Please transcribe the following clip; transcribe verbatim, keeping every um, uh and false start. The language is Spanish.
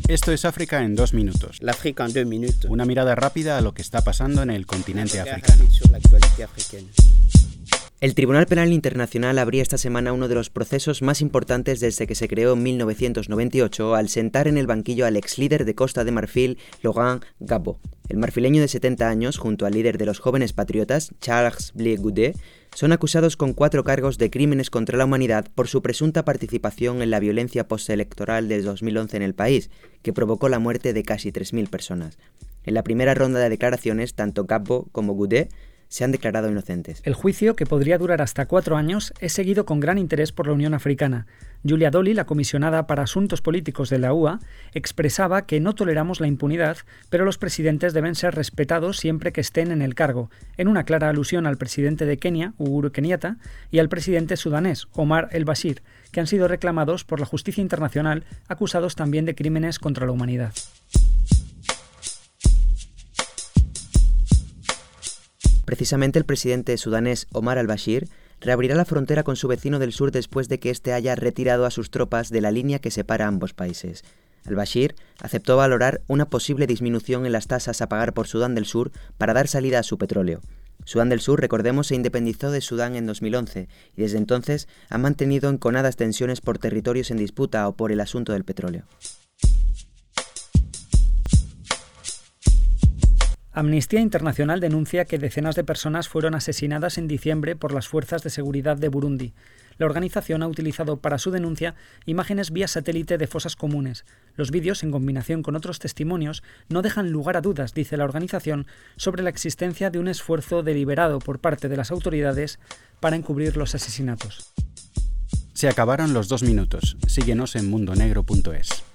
Esto es África en dos minutos. L'Afrique en deux minutes. Una mirada rápida a lo que está pasando en el continente africano. El Tribunal Penal Internacional abría esta semana uno de los procesos más importantes desde que se creó en mil novecientos noventa y ocho al sentar en el banquillo al ex líder de Costa de Marfil, Laurent Gbagbo. El marfileño de setenta años, junto al líder de los jóvenes patriotas, Charles Blé Goudé, son acusados con cuatro cargos de crímenes contra la humanidad por su presunta participación en la violencia postelectoral del dos mil once en el país, que provocó la muerte de casi tres mil personas. En la primera ronda de declaraciones, tanto Gbagbo como Goudé se han declarado inocentes. El juicio, que podría durar hasta cuatro años, es seguido con gran interés por la Unión Africana. Julia Dolly, la comisionada para Asuntos Políticos de la U A, expresaba que no toleramos la impunidad, pero los presidentes deben ser respetados siempre que estén en el cargo, en una clara alusión al presidente de Kenia, Uhuru Kenyatta, y al presidente sudanés, Omar el-Bashir, que han sido reclamados por la justicia internacional, acusados también de crímenes contra la humanidad. Precisamente el presidente sudanés Omar al-Bashir reabrirá la frontera con su vecino del sur después de que éste haya retirado a sus tropas de la línea que separa ambos países. Al-Bashir aceptó valorar una posible disminución en las tasas a pagar por Sudán del Sur para dar salida a su petróleo. Sudán del Sur, recordemos, se independizó de Sudán en dos mil once y desde entonces ha mantenido enconadas tensiones por territorios en disputa o por el asunto del petróleo. Amnistía Internacional denuncia que decenas de personas fueron asesinadas en diciembre por las fuerzas de seguridad de Burundi. La organización ha utilizado para su denuncia imágenes vía satélite de fosas comunes. Los vídeos, en combinación con otros testimonios, no dejan lugar a dudas, dice la organización, sobre la existencia de un esfuerzo deliberado por parte de las autoridades para encubrir los asesinatos. Se acabaron los dos minutos. Síguenos en mundo negro punto es.